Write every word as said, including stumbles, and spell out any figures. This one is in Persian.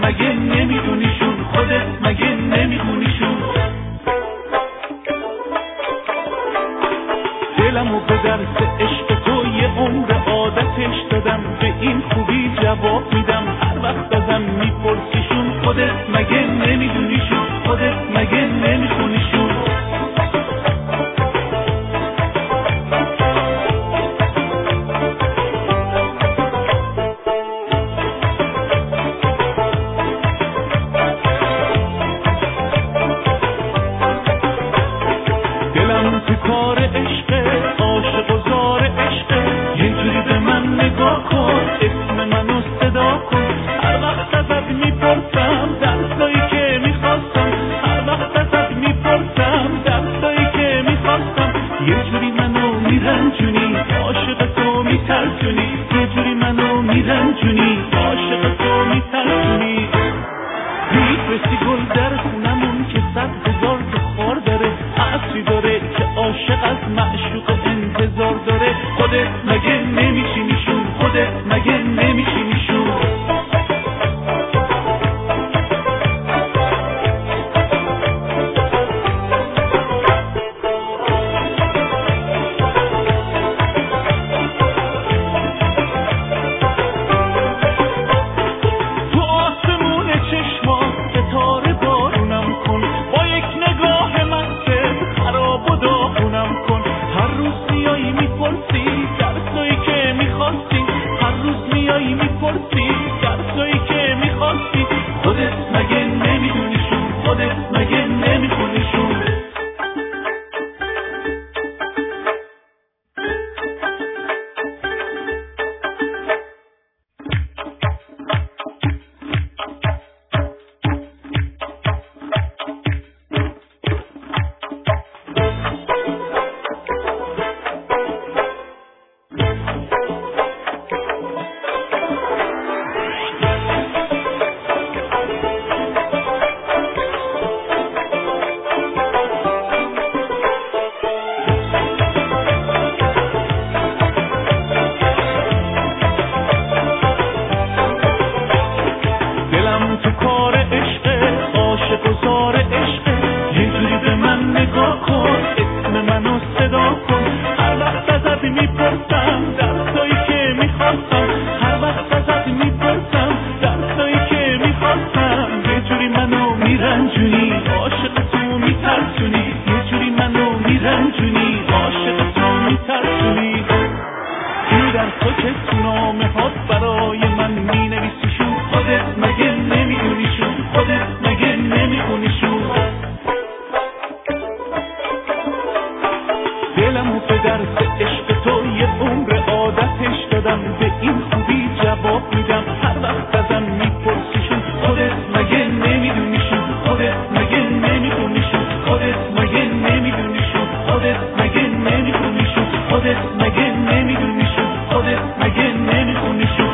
مگه نمیدونیشون، خودت مگه نمیدونیشون. دلمو به درس عشق تو یه عمر عادتش دادم، به این خوبی جواب میدم هر وقت ازم میپرسیشون، خودت مگه نمیدونیشون، خودت مگه نمیخونیشون. دلم تو کار عشقه، عاشق و زار عشقه، یه جوری به من نگاه کن، اسم منو صدا کن. هر وقت ازت میپرسم درسایی که میخواستم، هر وقت ازت میپرسم درسایی که میخواستم، یه جوری منو میرنجونی، عاشق تو میترسونی، یه جوری منو میرنجونی، عاشق تو میترسونی. میفرستی گل در خونمون که صد هزار تا خار داره، عطری داره که عاشق از معشوق انتظار داره، خودت مگه نمیشینیشون، خودت مگه نمیشینیشون. تو آسمون چشمات ستاره بارونم کن، با یک نگاه مست خراب و داغونم کن. هر روز میایی میپرسی درسایی که میخواستی، هر روز میایی میپرسی درسایی که میخواستی، خودت مگه نمیدونیشون، خودت مگه نمیخونیشون. دلم تو کار عشقه، عاشق و زار عشقه، یه جوری به من نگاه کن، اسم منو صدا کن. هر وقت ازت میپرسم درسایی که میخواستم، هر وقت ازت میپرسم درسایی که میخواستم، یه جوری منو میرنجونی، عاشق تو میترسونی، یه جوری منو میرنجونی، عاشق تو میترسونی. این درسا که تو نامه هات برای من مینویسیشون، خودت مگه نمیدونیشون، خودت مگه نمیخونیشون. دلمو به درس عشق تو یه عمر عادتش دادم، به این خوبی جواب میدم هر وقت ازم میپرسیشون، خودت مگه نمیدونیشون، خودت مگه نمیخونیشون، خودت مگه نمیدونیشون، خودت مگه نمیخونیشون، خودت مگه نمیدونیشون، خودت مگه نمیخونیشون.